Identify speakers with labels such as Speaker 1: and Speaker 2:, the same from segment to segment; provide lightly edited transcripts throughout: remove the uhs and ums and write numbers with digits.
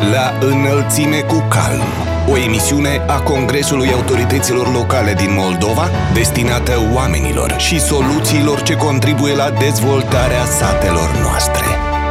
Speaker 1: La înălțime cu calm. O emisiune a Congresului Autorităților Locale din Moldova, destinată oamenilor și soluțiilor ce contribuie la dezvoltarea satelor noastre.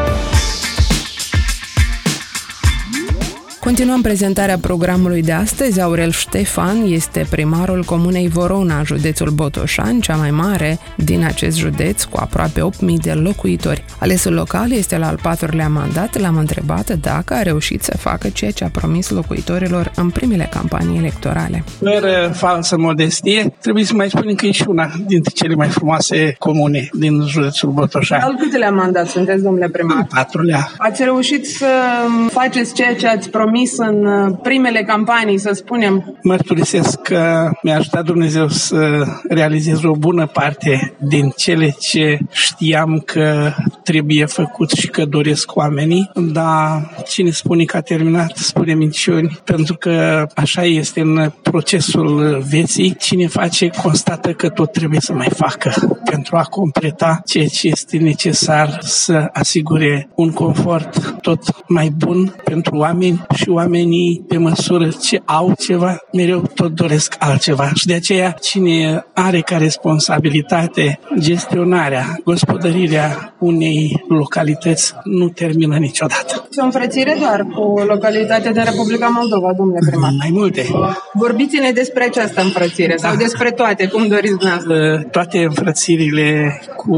Speaker 2: Continuăm prezentarea programului de astăzi. Aurel Ștefan este primarul comunei Vorona, județul Botoșani, cea mai mare din acest județ, cu aproape 8.000 de locuitori. Alesul local este la al 4-lea mandat. L-am întrebat dacă a reușit să facă ceea ce a promis locuitorilor în primele campanii electorale.
Speaker 3: Fără falsă modestie, trebuie să mai spunem că e și una dintre cele mai frumoase comune din județul Botoșani.
Speaker 2: Al câtelea mandat sunteți, domnule primar?
Speaker 3: Al 4-lea.
Speaker 2: Ați reușit să faceți ceea ce ați promis în primele campanii, să spunem?
Speaker 3: Mărturisesc că mi-a ajutat Dumnezeu să realizez o bună parte din cele ce știam că trebuie făcut și că doresc oamenii, dar cine spune că a terminat spune minciuni, pentru că așa este în procesul vieții. Cine face constată că tot trebuie să mai facă pentru a completa ceea ce este necesar să asigure un confort tot mai bun pentru oameni, și oamenii, pe măsură ce au ceva, mereu tot doresc altceva. Și de aceea, cine are ca responsabilitate gestionarea, gospodărirea unei localități, nu termină niciodată.
Speaker 2: Și o înfrățire doar cu localitatea de Republica Moldova, domnule primar?
Speaker 3: Mai multe.
Speaker 2: Vorbiți-ne despre această înfrățire, sau despre toate, cum doriți dumneavoastră.
Speaker 3: Toate înfrățirile cu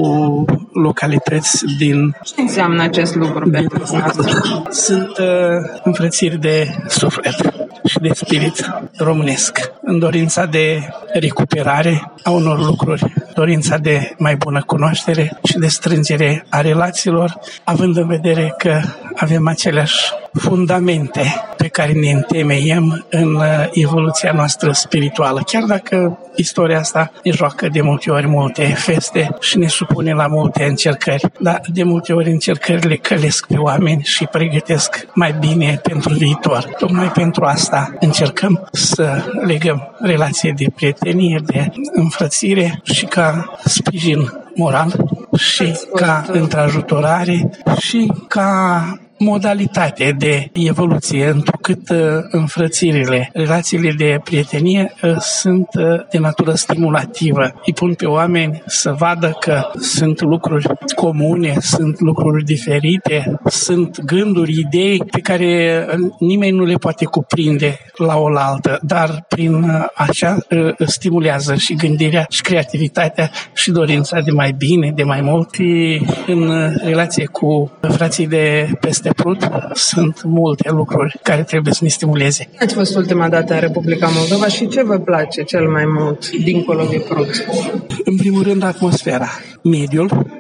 Speaker 3: localități din...
Speaker 2: Ce înseamnă acest lucru pentru dumneavoastră?
Speaker 3: Sunt înfrățiri de suflet și de spirit românesc, în dorința de recuperare a unor lucruri, dorința de mai bună cunoaștere și de strângere a relațiilor, având în vedere că avem aceleași fundamente pe care ne întemeiem în evoluția noastră spirituală. Chiar dacă istoria asta ne joacă de multe ori multe feste și ne supune la multe încercări, dar de multe ori încercările călesc pe oameni și pregătesc mai bine pentru viitor. Tocmai pentru asta încercăm să legăm relație de prietenie, de înfrățire și ca sprijin moral și ca întrajutorare și ca modalitate de evoluție, întrucât înfrățirile, relațiile de prietenie sunt de natură stimulativă. Îi pun pe oameni să vadă că sunt lucruri comune, sunt lucruri diferite, sunt gânduri, idei pe care nimeni nu le poate cuprinde la oaltă, dar prin așa stimulează și gândirea și creativitatea și dorința de mai bine, de mai mult. Și în relație cu frații de peste Prut sunt multe lucruri care trebuie să ne stimuleze.
Speaker 2: Ați fost ultima dată în Republica Moldova și ce vă place cel mai mult dincolo de Prut?
Speaker 3: În primul rând, atmosfera, mediul,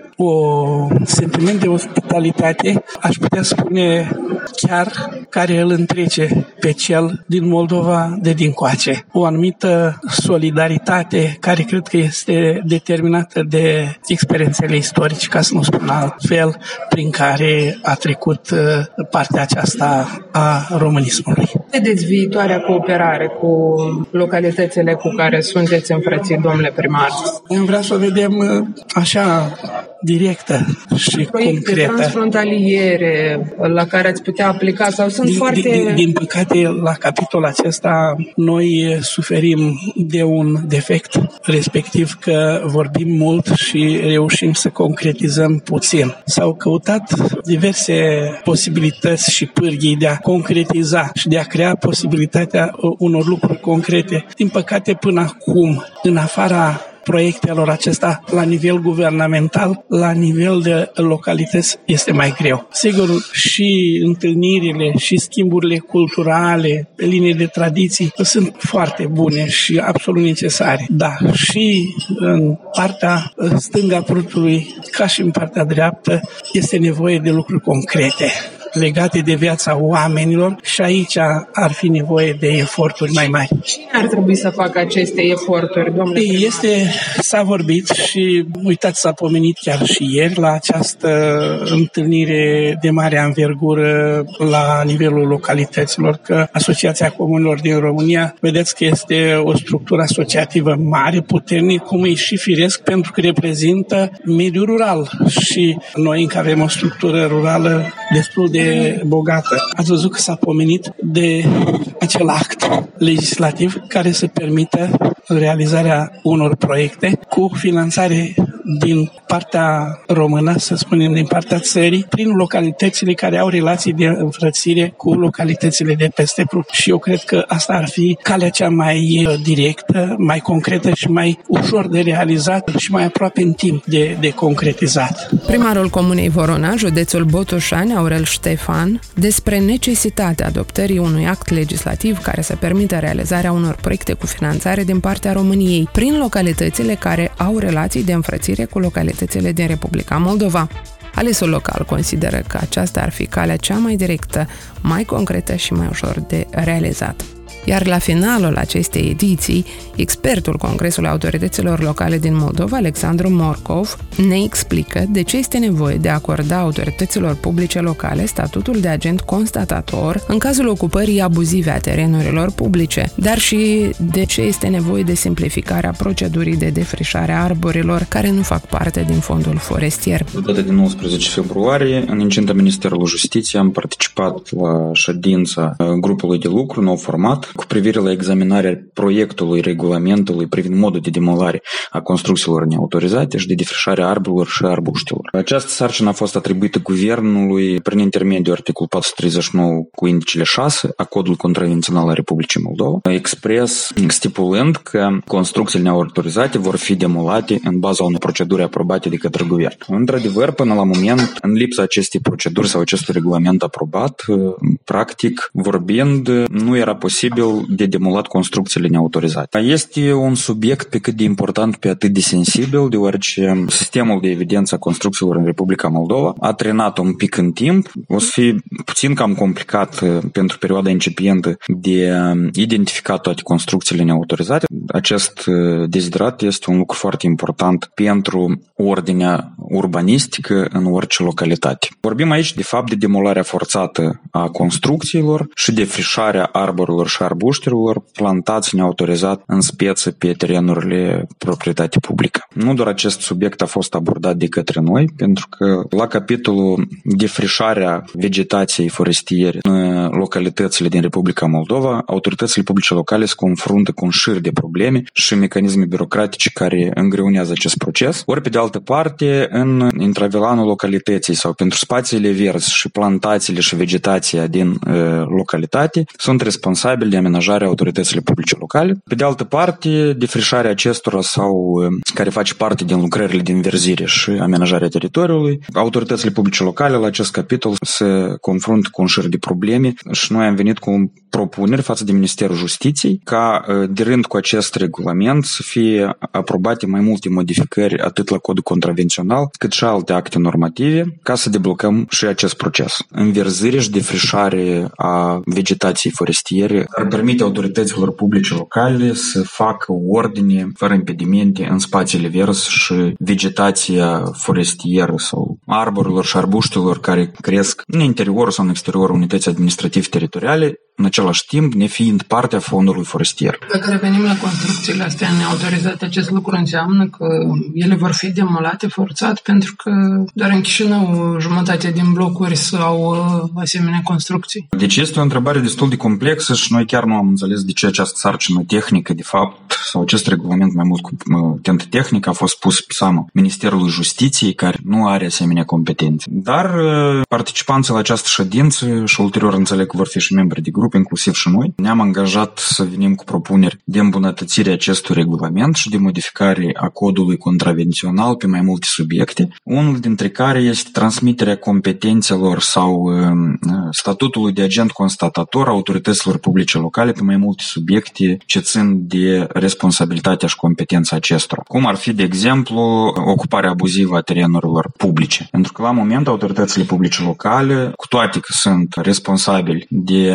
Speaker 3: un sentiment de ospitalitate, aș putea spune chiar care îl întrece pe cel din Moldova de dincoace. O anumită solidaritate care cred că este determinată de experiențele istorice, ca să nu spun altfel, prin care a trecut partea aceasta a românismului.
Speaker 2: Vedeți viitoarea cooperare cu localitățile cu care sunteți înfrățit, domnule primar?
Speaker 3: Vreau să o vedem așa directă și
Speaker 2: proiecte
Speaker 3: concretă.
Speaker 2: Transfrontaliere la care ați putea aplica sau sunt
Speaker 3: Din păcate, la capitolul acesta, noi suferim de un defect, respectiv că vorbim mult și reușim să concretizăm puțin. S-au căutat diverse posibilități și pârghii de a concretiza și de a crea posibilitatea unor lucruri concrete. Din păcate, până acum, în afara proiectelor acestea la nivel guvernamental, la nivel de localități, este mai greu. Sigur, și întâlnirile și schimburile culturale pe linie de tradiții sunt foarte bune și absolut necesare. Da, și în partea stânga Prutului, ca și în partea dreaptă, este nevoie de lucruri concrete legate de viața oamenilor și aici ar fi nevoie de eforturi mai mari.
Speaker 2: Cine ar trebui să facă aceste eforturi, domnule primar?
Speaker 3: S-a vorbit și, uitați, s-a pomenit chiar și ieri la această întâlnire de mare anvergură la nivelul localităților, că Asociația Comunilor din România, vedeți că este o structură asociativă mare, puternică, cum e și firesc, pentru că reprezintă mediul rural și noi încă avem o structură rurală destul de e bogată. Ați văzut că s-a pomenit de acel act legislativ care să permită realizarea unor proiecte cu finanțare din partea română, să spunem, din partea țării, prin localitățile care au relații de înfrățire cu localitățile de peste Prut. Și eu cred că asta ar fi calea cea mai directă, mai concretă și mai ușor de realizat și mai aproape în timp de concretizat.
Speaker 2: Primarul Comunei Vorona, județul Botoșani, Aurel Ștefan, despre necesitatea adoptării unui act legislativ care să permită realizarea unor proiecte cu finanțare din partea României prin localitățile care au relații de înfrățire cu localitățile din Republica Moldova. Alesul local consideră că aceasta ar fi calea cea mai directă, mai concretă și mai ușor de realizat. Iar la finalul acestei ediții, expertul Congresului Autorităților Locale din Moldova, Alexandru Morcov, ne explică de ce este nevoie de a acorda autorităților publice locale statutul de agent constatator în cazul ocupării abuzive a terenurilor publice, dar și de ce este nevoie de simplificarea procedurii de defrișare a arborilor care nu fac parte din fondul forestier.
Speaker 4: În data de 19 februarie, în incinta Ministerului Justiției, am participat la ședința grupului de lucru nou format cu privire la examinarea proiectului regulamentului privind modul de demolare a construcțiilor neautorizate și de defrișarea arborilor și arbuștilor. Această sarcină a fost atribuită guvernului prin intermediul articolul 439 cu indicele 6 a Codului Contravențional al Republicii Moldova, expres stipulând că construcțiile neautorizate vor fi demolate în baza unei proceduri aprobate de către guvern. Într-adevăr, până la moment, în lipsa acestei proceduri sau acestui regulament aprobat, practic vorbind, nu era posibil de demolat construcțiile neautorizate. Este un subiect pe cât de important, pe atât de sensibil, deoarece sistemul de evidență a construcțiilor în Republica Moldova a trenat un pic în timp. O să fie puțin cam complicat pentru perioada incipientă de identifica toate construcțiile neautorizate. Acest deziderat este un lucru foarte important pentru ordinea urbanistică în orice localitate. Vorbim aici de fapt de demolarea forțată a construcțiilor și defrișarea arborilor și arbuștilor plantați neautorizat în speță pe terenurile proprietate publică. Nu doar acest subiect a fost abordat de către noi, pentru că la capitolul defrișarea vegetației forestiere în localitățile din Republica Moldova, autoritățile publice locale se confruntă cu un șir de probleme și mecanisme birocratice care îngreunează acest proces. Ori pe de altă parte, în intravilanul localității sau pentru spațiile verzi și plantațiile și vegetația din localitate sunt responsabili de amenajarea autoritățile publice locale. Pe de altă parte, defrișarea acestora sau care face parte din lucrările de înverzire și amenajarea teritoriului, autoritățile publice locale la acest capitol se confruntă cu un șir de probleme și noi am venit cu propuneri față de Ministerul Justiției ca, de rând cu acest regulament, să fie aprobate mai multe modificări atât la codul contravențional cât și alte acte normative ca să deblocăm și acest proces. Înverzire și defrișare a vegetației forestiere ar permite autorităților publice locale să facă ordine fără impedimente în spațiile verzi și vegetația forestieră sau arborilor și arbuștilor care cresc în interiorul sau în exteriorul unității administrative teritoriale, în același timp nefiind partea fondului forestier.
Speaker 5: Dacă revenim la construcțiile astea neautorizate, acest lucru înseamnă că ele vor fi demolate forțat pentru că doar în Chișinău jumătate din blocuri au asemenea construcții.
Speaker 4: Deci este o întrebare destul de complexă și noi chiar nu am înțeles de ce această sarcină tehnică, de fapt, sau acest regulament mai mult cu tentă tehnică a fost pus pe seama Ministerului Justiției, care nu are asemenea competențe. Dar participanții la această ședință și ulterior înțeleg că vor fi și membri de grup, inclusiv și noi, ne-am angajat să venim cu propuneri de îmbunătățire acestui regulament și de modificare a codului contravențional pe mai multe subiecte, unul dintre care este transmiterea competențelor sau statutului de agent constatator a autorităților publice locale pe mai multe subiecte ce țin de responsabilitatea și competența acestora. Cum ar fi, de exemplu, ocuparea abuzivă a terenurilor publice. Pentru că la moment autoritățile publice locale, cu toate că sunt responsabili de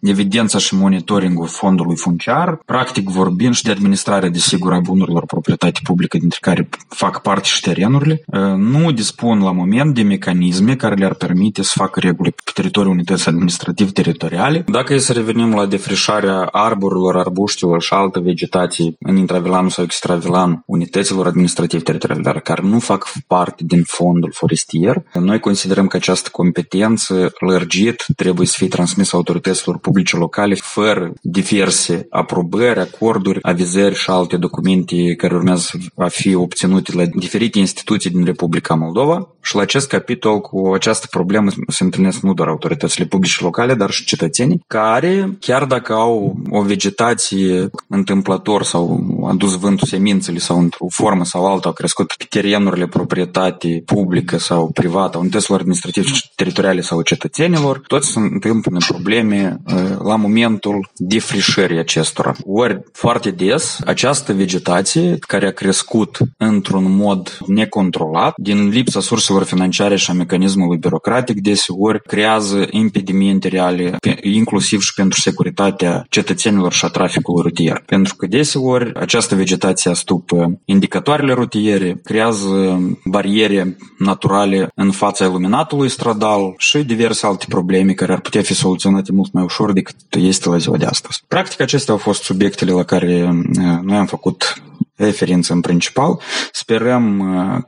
Speaker 4: evidența și monitoringul fondului funciar, practic vorbind și de administrarea, desigur, a bunurilor proprietate publică, dintre care fac parte și terenurile, nu dispun la moment de mecanisme care le-ar permite să facă reguli pe teritoriul unității administrativ-teritoriale. Dacă e să revenim la defrișarea arborilor, arbuștilor și altă vegetație în intravilan sau extravilan unităților administrativ-teritoriale, dar care nu fac parte din fondul forestier, noi considerăm că această competență lărgit trebuie să fie transmisă autorităților publice locale fără diverse aprobări, acorduri, avizări și alte documente care urmează a fi obținute la diferite instituții din Republica Moldova. Și la acest capitol, cu această problemă, se întâlnesc nu doar autoritățile publice locale, dar și cetățenii, care, chiar dacă au o vegetație întâmplător sau a dus vântul semințele sau într-o formă sau alta, au crescut pe terenurile proprietate publică sau privată, unităților administrative teritoriale sau cetățenilor, toți se întâmplă probleme la momentul defrișării acestora. Ori, foarte des, această vegetație care a crescut într-un mod necontrolat, din lipsa surselor financiare și a mecanismului birocratic, deseori creează impedimente reale, inclusiv și pentru securitatea cetățenilor și a traficului rutier. Pentru că deseori această vegetație astupă indicatoarele rutiere, creează bariere naturale în fața iluminatului stradal și diverse alte probleme care ar putea fi soluționate mult mai ușor decât este la ziua de astăzi. Practic, acestea au fost subiectele la care noi am făcut referință în principal. Sperăm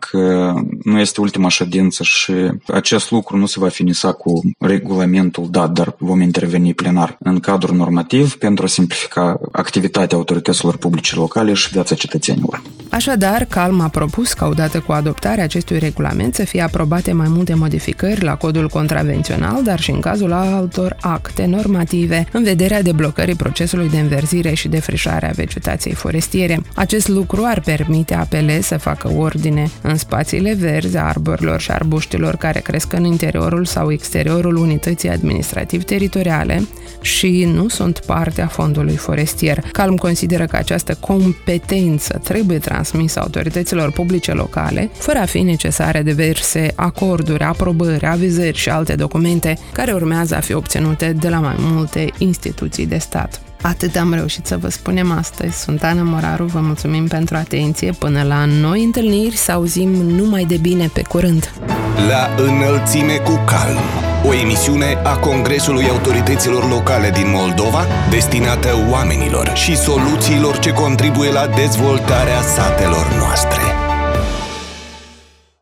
Speaker 4: că nu este ultima ședință și acest lucru nu se va finisa cu regulamentul dat, dar vom interveni plenar în cadrul normativ pentru a simplifica activitatea autorităților publice locale și viața cetățenilor.
Speaker 2: Așadar, CALM a propus ca odată cu adoptarea acestui regulament să fie aprobate mai multe modificări la codul contravențional, dar și în cazul altor acte normative, în vederea deblocării procesului de înverzire și defrișare a vegetației forestiere. Acest lucru ar permite APL să facă ordine în spațiile verzi a arborilor și arbuștilor care cresc în interiorul sau exteriorul unității administrativ-teritoriale și nu sunt parte a fondului forestier. CALM consideră că această competență trebuie transmisă autorităților publice locale, fără a fi necesare diverse acorduri, aprobări, avizări și alte documente care urmează a fi obținute de la mai multe instituții de stat. Atât am reușit să vă spunem astăzi. Sunt Ana Moraru, vă mulțumim pentru atenție. Până la noi întâlniri, să auzim numai de bine, pe curând!
Speaker 1: La înălțime cu calm, o emisiune a Congresului Autorităților Locale din Moldova, destinată oamenilor și soluțiilor ce contribuie la dezvoltarea satelor noastre.